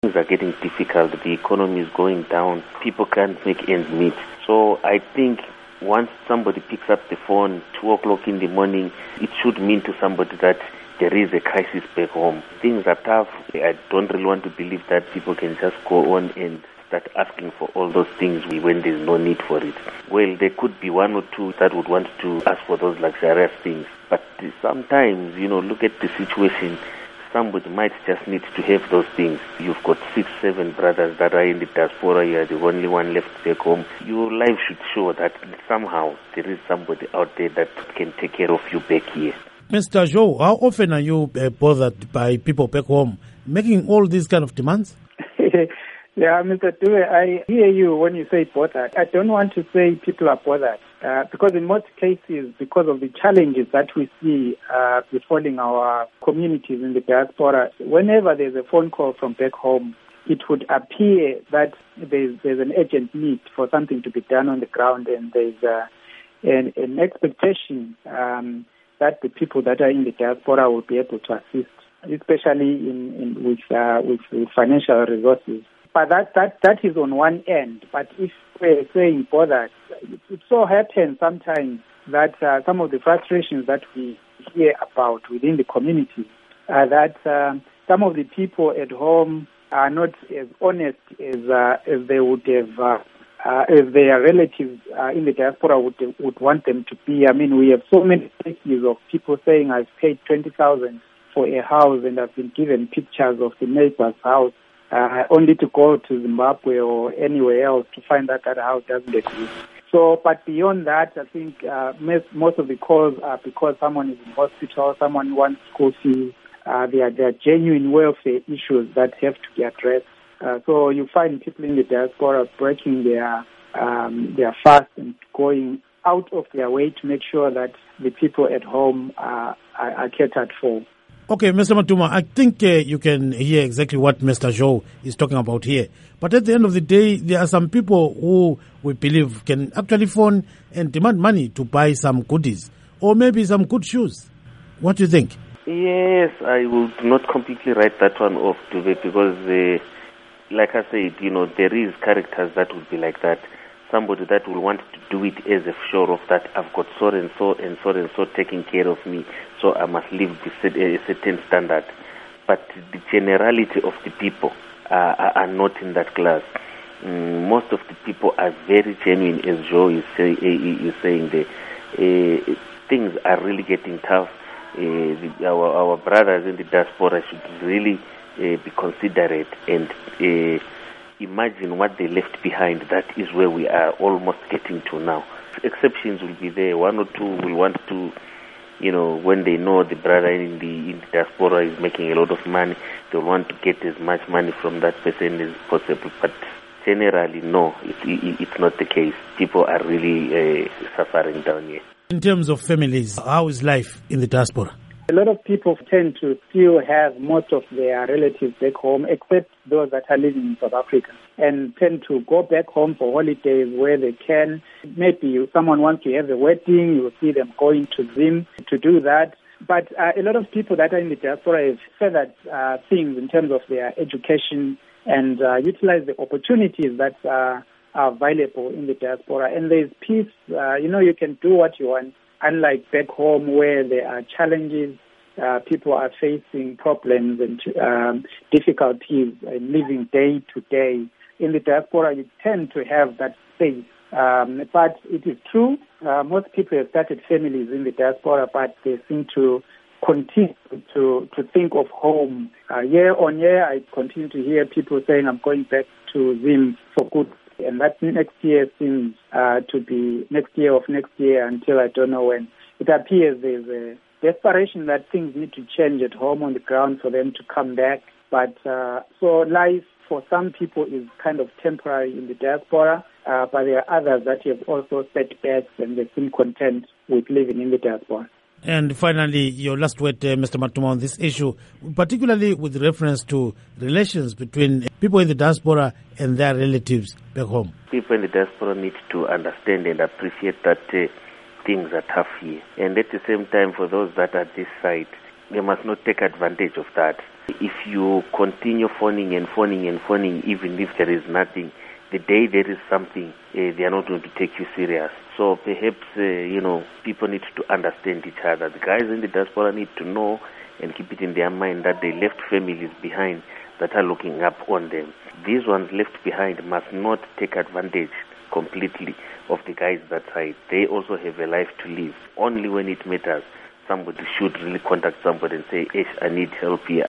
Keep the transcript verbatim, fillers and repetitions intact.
Things are getting difficult. The economy is going down. People can't make ends meet. So I think once somebody picks up the phone, two o'clock in the morning, it should mean to somebody that there is a crisis back home. Things are tough. I don't really want to believe that people can just go on and start asking for all those things when there's no need for it. Well, there could be one or two that would want to ask for those luxurious things. But sometimes, you know, look at the situation. Somebody might just need to have those things. You've got six, seven brothers that are in the diaspora. You're the only one left back home. Your life should show that somehow there is somebody out there that can take care of you back here. Mister Joe, how often are you uh, bothered by people back home making all these kind of demands? Yeah, Mister Dube, I hear you when you say bothered. I don't want to say people are bothered uh, because in most cases, because of the challenges that we see uh, befalling our communities in the diaspora, whenever there's a phone call from back home, it would appear that there's, there's an urgent need for something to be done on the ground, and there's uh, an, an expectation um, that the people that are in the diaspora will be able to assist, especially in, in with, uh, with with financial resources. But that, that, that is on one end. But if we're saying bothered, it, it so happens sometimes that uh, some of the frustrations that we hear about within the community are that uh, some of the people at home are not as honest as uh, as they would have, uh, uh, as their relatives uh, in the diaspora would would want them to be. I mean, we have so many cases of people saying, I've paid twenty thousand for a house and I've been given pictures of the neighbor's house. Uh, only to go to Zimbabwe or anywhere else to find that that house doesn't exist. So, but beyond that, I think uh, most of the calls are because someone is in hospital, someone wants school fees. Uh, there, are, there are genuine welfare issues that have to be addressed. Uh, so you find people in the diaspora breaking their um, their fast and going out of their way to make sure that the people at home are, are, are catered for. Okay, Mister Matuma, I think uh, you can hear exactly what Mister Joe is talking about here. But at the end of the day, there are some people who we believe can actually phone and demand money to buy some goodies or maybe some good shoes. What do you think? Yes, I will not completely write that one off, Dube, because, uh, like I said, you know, there is characters that would be like that. Somebody that will want to do it as a show of that I've got so and so and so and so taking care of me, so I must live a certain standard. But the generality of the people uh, are not in that class. Mm, most of the people are very genuine, as Joe is, say, is saying. The, uh, things are really getting tough. Uh, the, our, our brothers in the diaspora should really uh, be considerate and uh, imagine what they left behind. That is where we are almost getting to now. Exceptions will be there. One or two will want to, you know, when they know the brother in the, in the diaspora is making a lot of money, they'll want to get as much money from that person as possible. But generally, no, it, it, it's not the case. People are really uh, suffering down here. In terms of families, how is life in the diaspora? A lot of people tend to still have most of their relatives back home, except those that are living in South Africa, and tend to go back home for holidays where they can. Maybe someone wants to have a wedding, you will see them going to Zim to do that. But uh, a lot of people that are in the diaspora have furthered uh, things in terms of their education and uh, utilize the opportunities that uh, are available in the diaspora. And there's peace. Uh, you know, you can do what you want. Unlike back home where there are challenges, uh, people are facing problems and um, difficulties in living day to day. In the diaspora, you tend to have that space. Um, but it is true, uh, most people have started families in the diaspora, but they seem to continue to, to think of home. Uh, year on year, I continue to hear people saying, I'm going back to Zim for good. And that next year seems uh, to be next year of next year until I don't know when. It appears there's a desperation that things need to change at home on the ground for them to come back. But uh, so life for some people is kind of temporary in the diaspora, uh, but there are others that have also setbacks and they seem content with living in the diaspora. And finally, your last word, uh, Mister Matuma, on this issue, particularly with reference to relations between people in the diaspora and their relatives back home. People in the diaspora need to understand and appreciate that uh, things are tough here. And at the same time, for those that are this side, they must not take advantage of that. If you continue phoning and phoning and phoning, even if there is nothing, the day there is something, uh, they are not going to take you serious. So perhaps, uh, you know, people need to understand each other. The guys in the diaspora need to know and keep it in their mind that they left families behind that are looking up on them. These ones left behind must not take advantage completely of the guys that side. They also have a life to live. Only when it matters, somebody should really contact somebody and say, "Ish, I need help here.